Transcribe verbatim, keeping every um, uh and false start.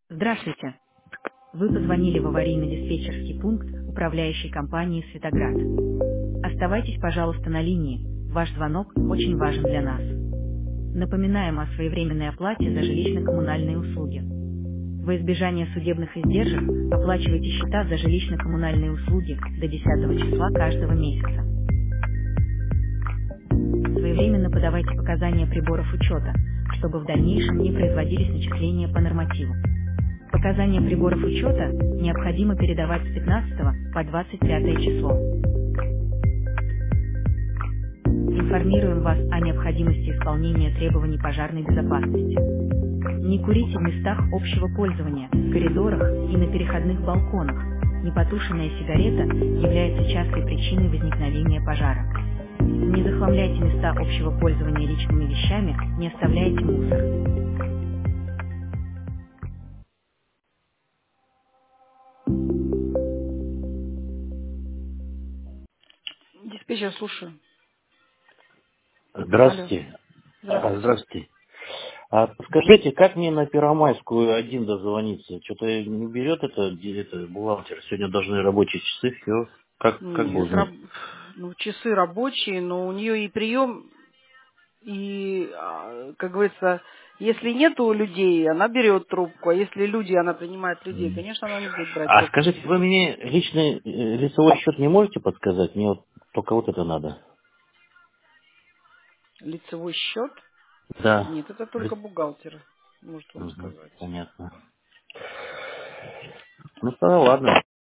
Здравствуйте. Вы позвонили в аварийно-диспетчерский пункт управляющей компании «Светоград». Оставайтесь, пожалуйста, на линии. Ваш звонок очень важен для нас. Напоминаем о своевременной оплате за жилищно-коммунальные услуги. Во избежание судебных издержек оплачивайте счета за жилищно-коммунальные услуги до десятого числа каждого месяца. Своевременно подавайте показания приборов учета, чтобы в дальнейшем не производились начисления по нормативу. Показания приборов учета необходимо передавать с пятнадцатого по двадцать пятое число. Информируем вас о необходимости исполнения требований пожарной безопасности. Не курите в местах общего пользования, в коридорах и на переходных балконах. Непотушенная сигарета является частой причиной возникновения пожара. Не захламляйте места общего пользования личными вещами, не оставляйте мусор. Диспетчер, слушаю. Алло. Здравствуйте. А, Здравствуйте. Здравствуйте. А подскажите, как мне на Первомайскую один дозвониться? Что-то не берет это, где это бухгалтер. Сегодня должны рабочие часы, все. Как, как бы Нет, узнать? раб- ну, часы рабочие, но у нее и прием, и, а, как говорится, если нету людей, она берет трубку, а если люди, она принимает людей, М. конечно, она не будет брать А трубку. скажите, вы мне личный э, лицевой счет не можете подсказать? Мне вот только вот это надо. Лицевой счет? Да. Нет, это только Ли- бухгалтер может вам Мгм, сказать. понятно. Ну, тогда ладно.